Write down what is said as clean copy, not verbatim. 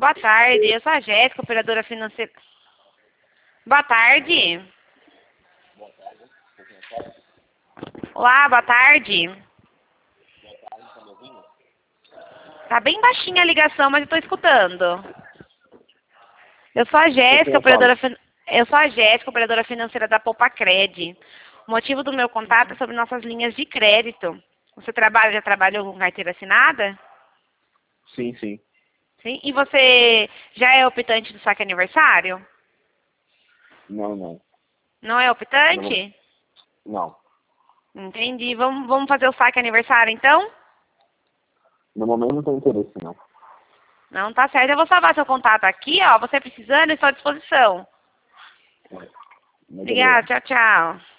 Boa tarde, eu sou a Jéssica, operadora financeira. Boa tarde. Olá, boa tarde. Tá bem baixinha a ligação, mas eu tô escutando. Eu sou a Jéssica, operadora financeira da Poupa-Cred. O motivo do meu contato é sobre nossas linhas de crédito. Você já trabalhou com carteira assinada? Sim, sim. Sim. E você já é optante do saque aniversário? Não, não. Não é optante? Não. Entendi. Vamos fazer o saque aniversário, então? No momento não tem interesse, não. Não, tá certo. Eu vou salvar seu contato aqui, ó. Você precisando, eu estou à disposição. Muito Obrigada, obrigado. tchau, tchau.